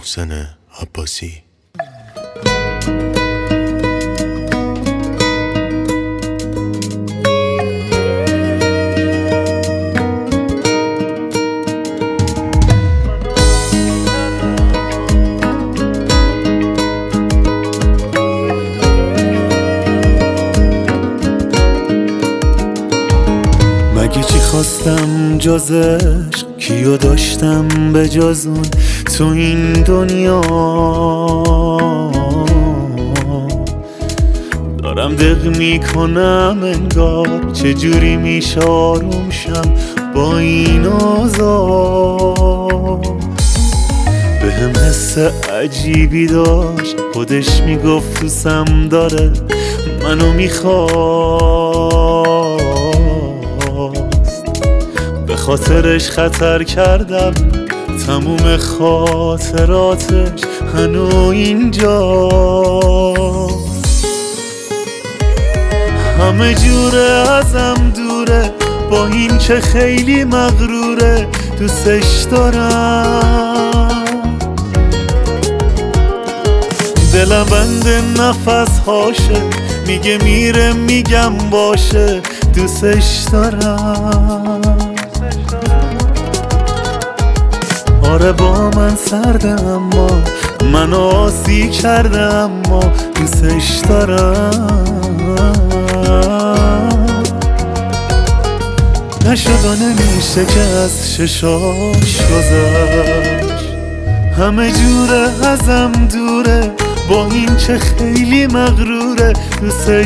محسن عباسی. مگه چی خواستم جز عشق، کیو داشتم به جز اون تو این دنیا؟ دارم دق میکنم انگار چجوری میشه آروم شم با این آزار. بهم حس عجیبی داشت، خودش میگفت تو سم داره منو میخواد. به خاطرش خطر کردم، تموم خاطراتش هنو اینجا. همه جوره ازم دوره، با این که خیلی مغروره دوستش دارم. دلم بند نفس هاشه، میگه میره میگم باشه دوستش دارم. آره با من سرده اما منو آسی کرده اما دوستش دارم. نشد و نمیشه که از ششاش گذشت. همه جوره ازم دوره، با این چه خیلی مغروره دوستش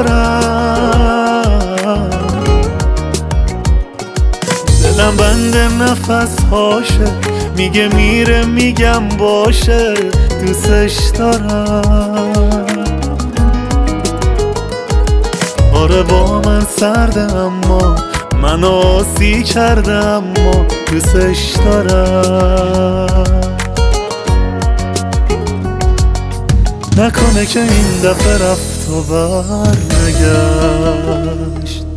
دارم. دلم بند نفس هاشه، میگه میره میگم باشه دوستش دارم. آره با من سرده اما منو آسی کرده اما دوستش دارم. نکنه که این دفعه رفت و برنگشت.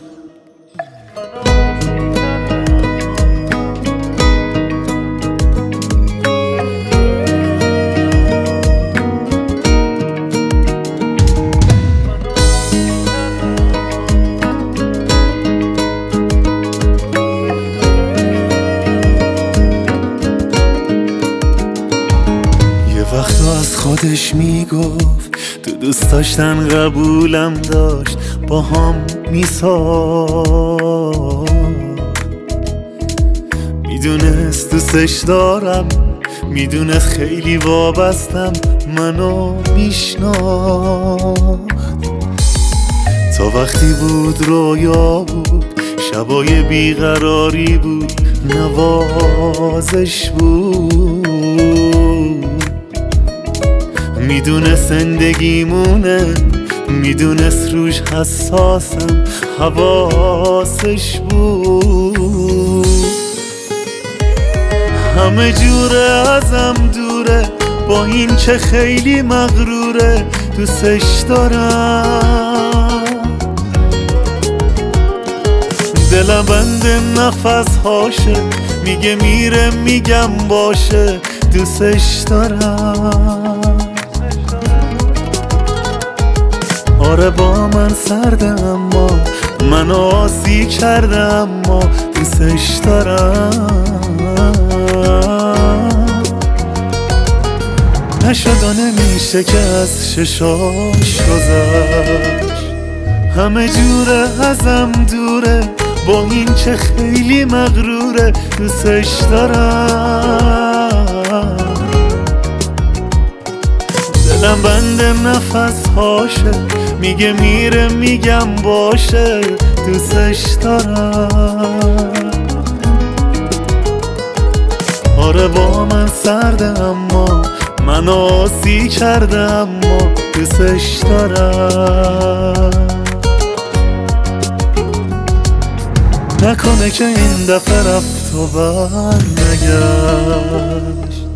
وقتا از خودش میگفت تو دوست داشتن قبولم داشت با هم میساخت. میدونست دوستش دارم، میدونست خیلی وابستم منو میشناخت. تا وقتی بود رویا بود، شبای بیقراری بود، نوازش بود. میدونست زندگیمونه، میدونست روش حساسم، حواسش بود. همه جوره ازم دوره، با این که خیلی مغروره دوستش دارم. دلم بند نفس هاشه، میگه میره میگم باشه دوستش دارم. آره با من سرده اما منو آسی کرده اما دوستش دارم. نشد و نمیشه که از ششاش گذشت. همه جوره ازم دوره، با این که خیلی مغروره دوستش دارم. دلم بند نفس هاشه، میگه میره میگم باشه دوستش دارم. آره با من سرده اما منو آسی کرده اما دوستش دارم. نکنه که این دفعه رفت و برنگشت.